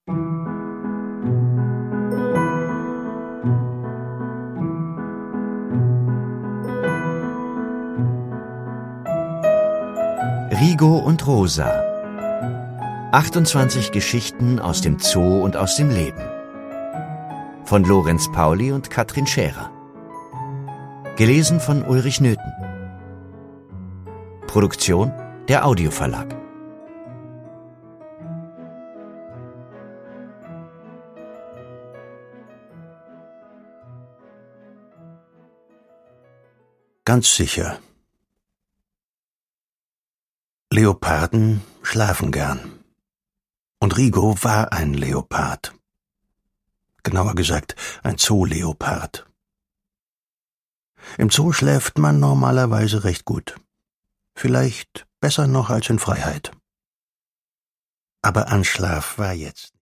Rigo und Rosa. 28 Geschichten aus dem Zoo und aus dem Leben. Von Lorenz Pauli und Katrin Scherer. Gelesen von Ulrich Nöthen. Produktion der Audioverlag. Ganz sicher. Leoparden schlafen gern. Und Rigo war ein Leopard. Genauer gesagt, ein Zooleopard. Im Zoo schläft man normalerweise recht gut. Vielleicht besser noch als in Freiheit. Aber an Schlaf war jetzt